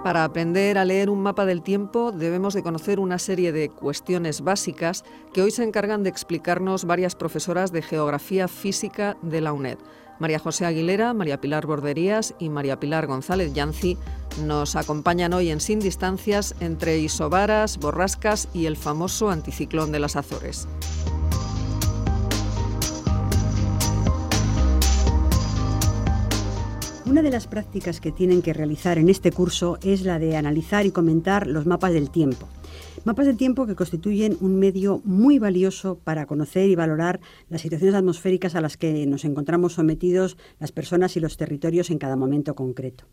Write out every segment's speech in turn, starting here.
Para aprender a leer un mapa del tiempo debemos de conocer una serie de cuestiones básicas que hoy se encargan de explicarnos varias profesoras de Geografía Física de la UNED. María José Aguilera, María Pilar Borderías y María Pilar González Yanzi nos acompañan hoy en Sin Distancias entre isobaras, borrascas y el famoso anticiclón de las Azores. Una de las prácticas que tienen que realizar en este curso es la de analizar y comentar los mapas del tiempo. Mapas del tiempo que constituyen un medio muy valioso para conocer y valorar las situaciones atmosféricas a las que nos encontramos sometidos las personas y los territorios en cada momento concreto.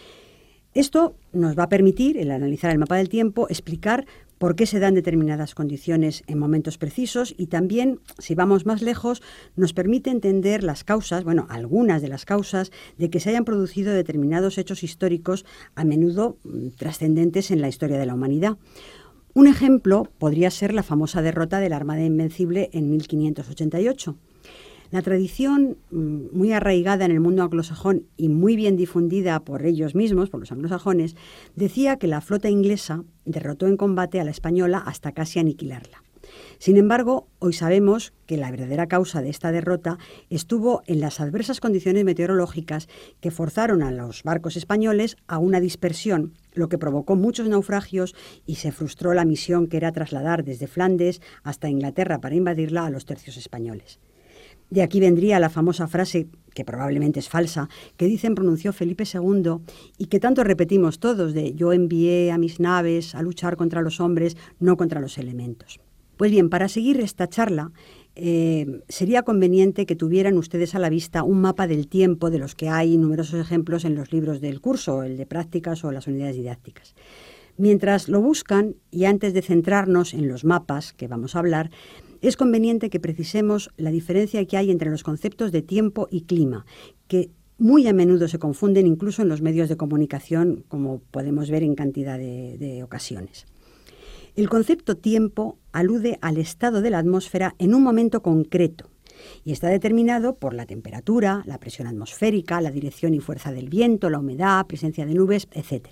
Esto nos va a permitir, el analizar el mapa del tiempo, explicar por qué se dan determinadas condiciones en momentos precisos y también, si vamos más lejos, nos permite entender las causas, algunas de las causas de que se hayan producido determinados hechos históricos a menudo trascendentes en la historia de la humanidad. Un ejemplo podría ser la famosa derrota de la Armada Invencible en 1588. La tradición muy arraigada en el mundo anglosajón y muy bien difundida por ellos mismos, por los anglosajones, decía que la flota inglesa derrotó en combate a la española hasta casi aniquilarla. Sin embargo, hoy sabemos que la verdadera causa de esta derrota estuvo en las adversas condiciones meteorológicas que forzaron a los barcos españoles a una dispersión, lo que provocó muchos naufragios y se frustró la misión que era trasladar desde Flandes hasta Inglaterra para invadirla a los tercios españoles. De aquí vendría la famosa frase, que probablemente es falsa, que pronunció Felipe II y que tanto repetimos todos, de yo envié a mis naves a luchar contra los hombres, no contra los elementos. Pues bien, para seguir esta charla, sería conveniente que tuvieran ustedes a la vista un mapa del tiempo de los que hay numerosos ejemplos en los libros del curso, el de prácticas o las unidades didácticas. Mientras lo buscan, y antes de centrarnos en los mapas que vamos a hablar, es conveniente que precisemos la diferencia que hay entre los conceptos de tiempo y clima, que muy a menudo se confunden incluso en los medios de comunicación, como podemos ver en cantidad de ocasiones. El concepto tiempo alude al estado de la atmósfera en un momento concreto y está determinado por la temperatura, la presión atmosférica, la dirección y fuerza del viento, la humedad, presencia de nubes, etc.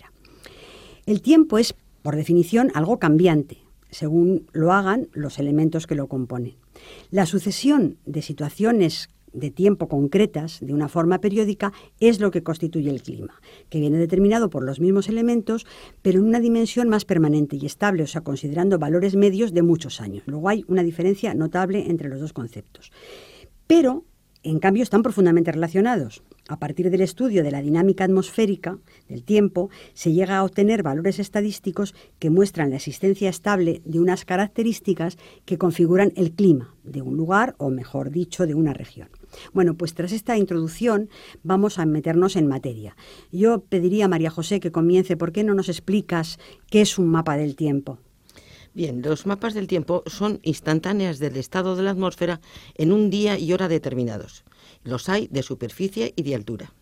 El tiempo es, por definición, algo cambiante, según lo hagan los elementos que lo componen. La sucesión de situaciones de tiempo concretas de una forma periódica es lo que constituye el clima, que viene determinado por los mismos elementos, pero en una dimensión más permanente y estable, o sea, considerando valores medios de muchos años. Luego hay una diferencia notable entre los dos conceptos. Pero, en cambio, están profundamente relacionados. A partir del estudio de la dinámica atmosférica del tiempo, se llega a obtener valores estadísticos que muestran la existencia estable de unas características que configuran el clima de un lugar, o mejor dicho, de una región. Bueno, pues tras esta introducción vamos a meternos en materia. Yo pediría a María José que comience. ¿Por qué no nos explicas qué es un mapa del tiempo? Bien, los mapas del tiempo son instantáneas del estado de la atmósfera en un día y hora determinados. Los hay de superficie y de altura.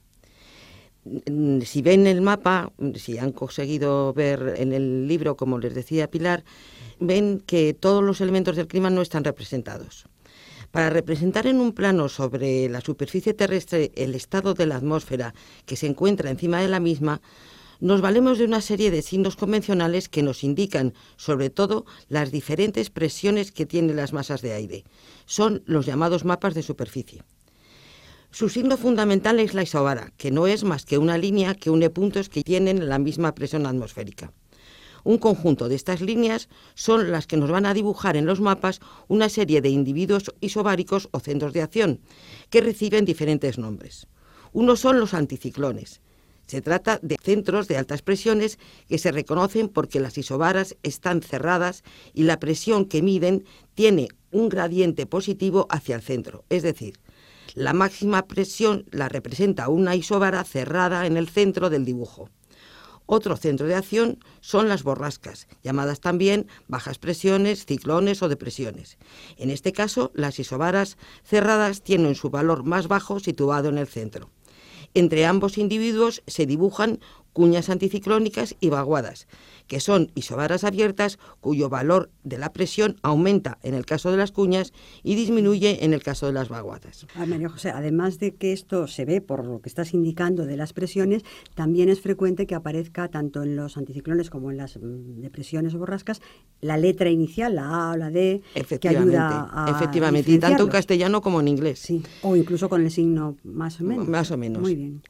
Si ven el mapa, si han conseguido ver en el libro, como les decía Pilar, ven que todos los elementos del clima no están representados. Para representar en un plano sobre la superficie terrestre el estado de la atmósfera que se encuentra encima de la misma, nos valemos de una serie de signos convencionales que nos indican, sobre todo, las diferentes presiones que tienen las masas de aire. Son los llamados mapas de superficie. Su signo fundamental es la isobara, que no es más que una línea que une puntos que tienen la misma presión atmosférica. Un conjunto de estas líneas son las que nos van a dibujar en los mapas una serie de individuos isobáricos o centros de acción, que reciben diferentes nombres. Unos son los anticiclones. Se trata de centros de altas presiones que se reconocen porque las isobaras están cerradas y la presión que miden tiene un gradiente positivo hacia el centro, es decir, la máxima presión la representa una isobara cerrada en el centro del dibujo. Otro centro de acción son las borrascas, llamadas también bajas presiones, ciclones o depresiones. En este caso, las isobaras cerradas tienen su valor más bajo situado en el centro. Entre ambos individuos se dibujan cuñas anticiclónicas y vaguadas, que son isobaras abiertas cuyo valor de la presión aumenta en el caso de las cuñas y disminuye en el caso de las vaguadas. María José, además de que esto se ve por lo que estás indicando de las presiones, también es frecuente que aparezca tanto en los anticiclones como en las depresiones o borrascas la letra inicial, la A o la D, que ayuda a efectivamente, y tanto en castellano como en inglés. Sí, o incluso con el signo más o menos. Más o menos. Muy bien.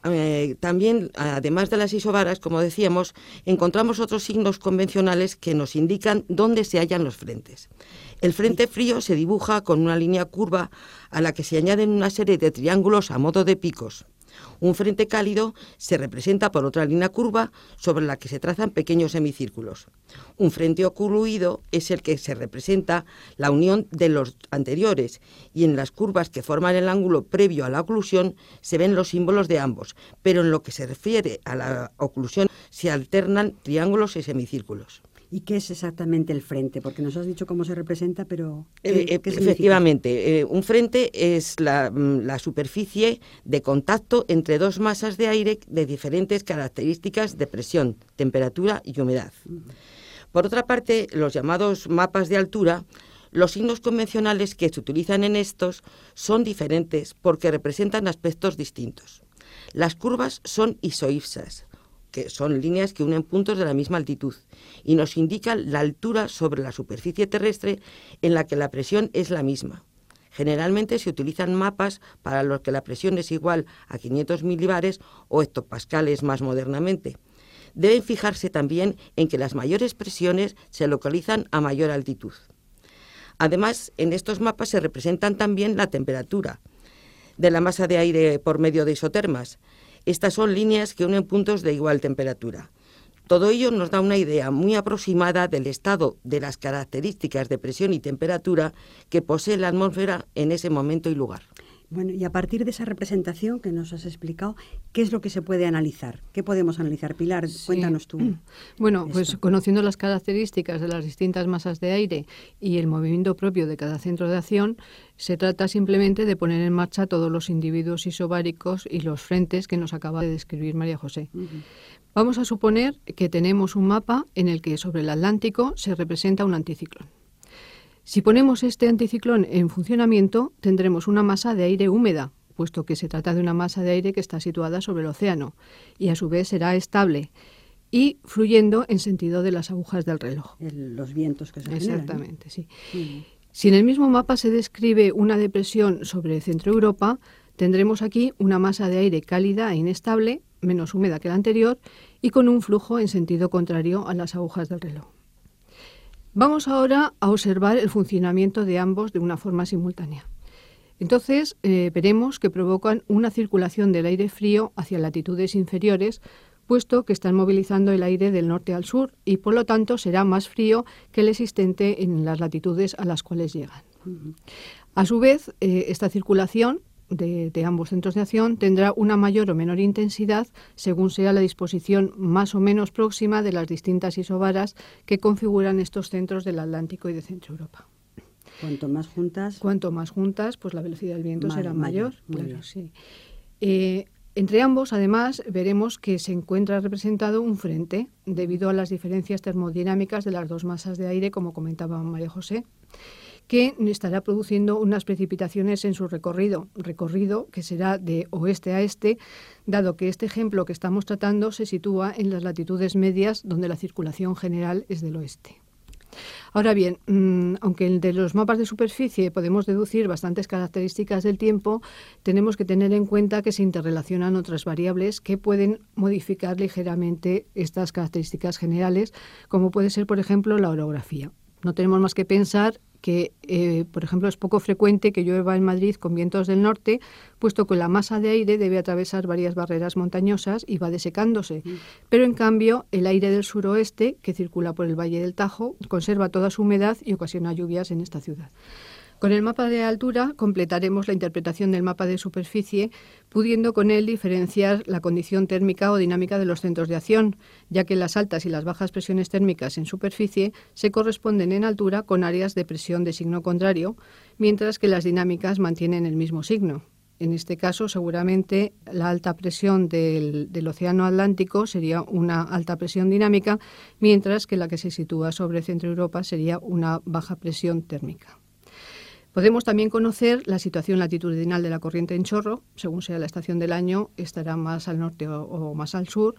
También, además de las isobaras, como decíamos, encontramos otros signos convencionales que nos indican dónde se hallan los frentes. El frente frío se dibuja con una línea curva a la que se añaden una serie de triángulos a modo de picos. Un frente cálido se representa por otra línea curva sobre la que se trazan pequeños semicírculos. Un frente ocluido es el que se representa la unión de los anteriores y en las curvas que forman el ángulo previo a la oclusión se ven los símbolos de ambos, pero en lo que se refiere a la oclusión se alternan triángulos y semicírculos. ¿Y qué es exactamente el frente? Porque nos has dicho cómo se representa, pero ¿qué efectivamente, un frente es la superficie de contacto entre dos masas de aire de diferentes características de presión, temperatura y humedad. Por otra parte, los llamados mapas de altura, los signos convencionales que se utilizan en estos son diferentes porque representan aspectos distintos. Las curvas son isoipsas, que son líneas que unen puntos de la misma altitud y nos indican la altura sobre la superficie terrestre en la que la presión es la misma. Generalmente se utilizan mapas para los que la presión es igual a 500 milibares o hectopascales más modernamente. Deben fijarse también en que las mayores presiones se localizan a mayor altitud. Además, en estos mapas se representan también la temperatura de la masa de aire por medio de isotermas. Estas son líneas que unen puntos de igual temperatura. Todo ello nos da una idea muy aproximada del estado de las características de presión y temperatura que posee la atmósfera en ese momento y lugar. Bueno, y a partir de esa representación que nos has explicado, ¿qué es lo que se puede analizar? ¿Qué podemos analizar? Pilar, sí. Cuéntanos tú. Bueno, pues conociendo las características de las distintas masas de aire y el movimiento propio de cada centro de acción, se trata simplemente de poner en marcha todos los individuos isobáricos y los frentes que nos acaba de describir María José. Vamos a suponer que tenemos un mapa en el que sobre el Atlántico se representa un anticiclón. Si ponemos este anticiclón en funcionamiento, tendremos una masa de aire húmeda, puesto que se trata de una masa de aire que está situada sobre el océano y a su vez será estable y fluyendo en sentido de las agujas del reloj. Los vientos que se generan. Exactamente, sí. Si en el mismo mapa se describe una depresión sobre Centro Europa, tendremos aquí una masa de aire cálida e inestable, menos húmeda que la anterior y con un flujo en sentido contrario a las agujas del reloj. Vamos ahora a observar el funcionamiento de ambos de una forma simultánea. Entonces, veremos que provocan una circulación del aire frío hacia latitudes inferiores, puesto que están movilizando el aire del norte al sur y, por lo tanto, será más frío que el existente en las latitudes a las cuales llegan. A su vez, esta circulación de ambos centros de acción tendrá una mayor o menor intensidad según sea la disposición más o menos próxima de las distintas isobaras que configuran estos centros del Atlántico y de Centro Europa. Cuanto más juntas, pues la velocidad del viento será mayor. Claro, sí. Entre ambos, además, veremos que se encuentra representado un frente debido a las diferencias termodinámicas de las dos masas de aire, como comentaba María José, que estará produciendo unas precipitaciones en su recorrido que será de oeste a este, dado que este ejemplo que estamos tratando se sitúa en las latitudes medias, donde la circulación general es del oeste. Ahora bien, aunque de los mapas de superficie podemos deducir bastantes características del tiempo, tenemos que tener en cuenta que se interrelacionan otras variables que pueden modificar ligeramente estas características generales, como puede ser, por ejemplo, la orografía. No tenemos más que pensar que, por ejemplo, es poco frecuente que llueva en Madrid con vientos del norte, puesto que la masa de aire debe atravesar varias barreras montañosas y va desecándose. Pero, en cambio, el aire del suroeste, que circula por el Valle del Tajo, conserva toda su humedad y ocasiona lluvias en esta ciudad. Con el mapa de altura completaremos la interpretación del mapa de superficie, pudiendo con él diferenciar la condición térmica o dinámica de los centros de acción, ya que las altas y las bajas presiones térmicas en superficie se corresponden en altura con áreas de presión de signo contrario, mientras que las dinámicas mantienen el mismo signo. En este caso, seguramente la alta presión del Océano Atlántico sería una alta presión dinámica, mientras que la que se sitúa sobre Centro Europa sería una baja presión térmica. Podemos también conocer la situación latitudinal de la corriente en chorro. Según sea la estación del año, estará más al norte o más al sur,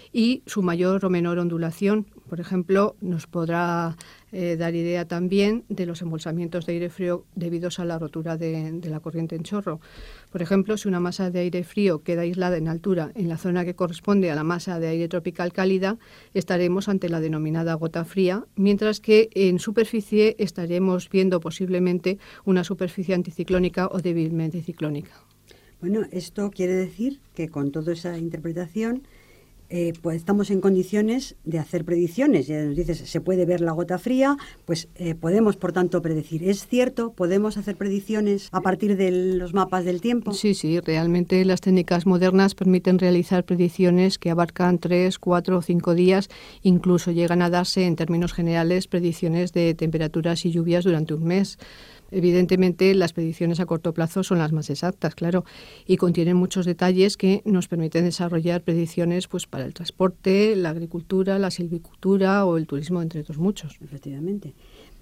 y su mayor o menor ondulación. Por ejemplo, nos podrá dar idea también de los embolsamientos de aire frío debidos a la rotura de la corriente en chorro. Por ejemplo, si una masa de aire frío queda aislada en altura en la zona que corresponde a la masa de aire tropical cálida, estaremos ante la denominada gota fría, mientras que en superficie estaremos viendo posiblemente una superficie anticiclónica o débilmente ciclónica. Bueno, esto quiere decir que con toda esa interpretación pues estamos en condiciones de hacer predicciones. Ya nos dices, se puede ver la gota fría, pues podemos, por tanto, predecir. ¿Es cierto? ¿Podemos hacer predicciones a partir de los mapas del tiempo? Sí, realmente las técnicas modernas permiten realizar predicciones que abarcan 3, 4 o 5 días, incluso llegan a darse, en términos generales, predicciones de temperaturas y lluvias durante un mes. Evidentemente, las predicciones a corto plazo son las más exactas, claro, y contienen muchos detalles que nos permiten desarrollar predicciones pues para el transporte, la agricultura, la silvicultura o el turismo, entre otros muchos. Efectivamente.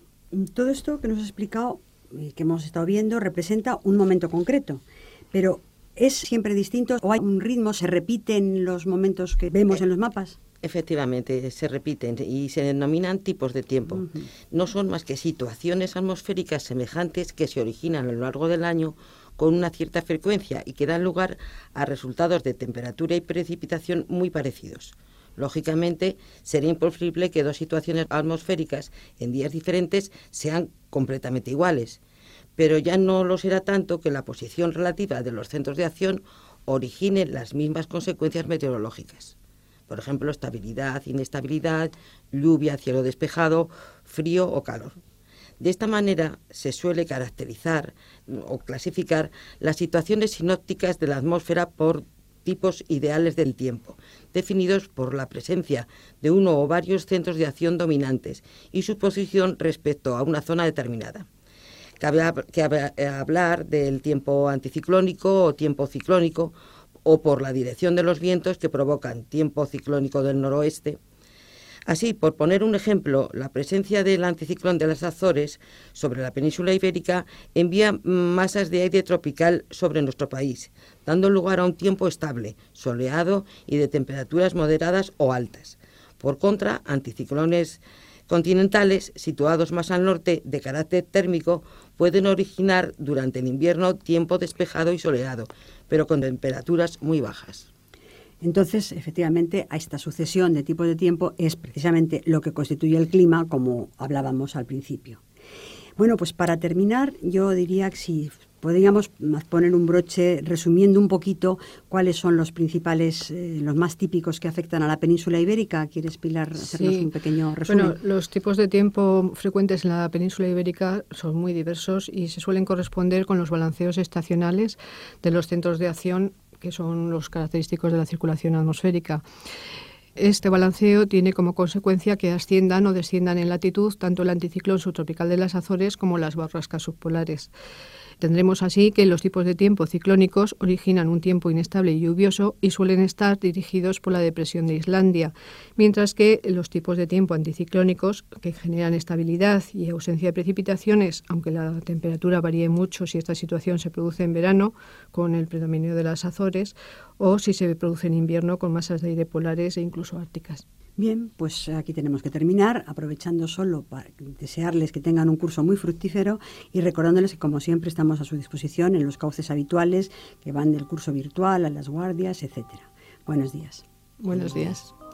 Todo esto que nos has explicado, que hemos estado viendo, representa un momento concreto, pero ¿es siempre distinto o hay un ritmo? ¿Se repiten los momentos que vemos en los mapas? Efectivamente, se repiten y se denominan tipos de tiempo. Uh-huh. No son más que situaciones atmosféricas semejantes que se originan a lo largo del año con una cierta frecuencia y que dan lugar a resultados de temperatura y precipitación muy parecidos. Lógicamente, sería imposible que dos situaciones atmosféricas en días diferentes sean completamente iguales, pero ya no lo será tanto que la posición relativa de los centros de acción origine las mismas consecuencias meteorológicas. Por ejemplo, estabilidad, inestabilidad, lluvia, cielo despejado, frío o calor. De esta manera se suele caracterizar o clasificar las situaciones sinópticas de la atmósfera por tipos ideales del tiempo, definidos por la presencia de uno o varios centros de acción dominantes y su posición respecto a una zona determinada. Cabe hablar del tiempo anticiclónico o tiempo ciclónico, o por la dirección de los vientos que provocan tiempo ciclónico del noroeste. Así, por poner un ejemplo, la presencia del anticiclón de las Azores sobre la península ibérica envía masas de aire tropical sobre nuestro país, dando lugar a un tiempo estable, soleado y de temperaturas moderadas o altas. Por contra, anticiclones continentales, situados más al norte, de carácter térmico, pueden originar durante el invierno tiempo despejado y soleado, pero con temperaturas muy bajas. Entonces, efectivamente, a esta sucesión de tipos de tiempo es precisamente lo que constituye el clima, como hablábamos al principio. Bueno, pues para terminar, yo diría que si podríamos poner un broche resumiendo un poquito cuáles son los principales, los más típicos que afectan a la península ibérica. ¿Quieres, Pilar, hacernos un pequeño resumen? Bueno, los tipos de tiempo frecuentes en la península ibérica son muy diversos y se suelen corresponder con los balanceos estacionales de los centros de acción, que son los característicos de la circulación atmosférica. Este balanceo tiene como consecuencia que asciendan o desciendan en latitud tanto el anticiclón subtropical de las Azores como las borrascas subpolares. Tendremos así que los tipos de tiempo ciclónicos originan un tiempo inestable y lluvioso y suelen estar dirigidos por la depresión de Islandia, mientras que los tipos de tiempo anticiclónicos, que generan estabilidad y ausencia de precipitaciones, aunque la temperatura varíe mucho si esta situación se produce en verano, con el predominio de las Azores, o si se produce en invierno con masas de aire polares e incluso árticas. Bien, pues aquí tenemos que terminar, aprovechando solo para desearles que tengan un curso muy fructífero y recordándoles que, como siempre, estamos a su disposición en los cauces habituales que van del curso virtual a las guardias, etcétera. Buenos días. Buenos días.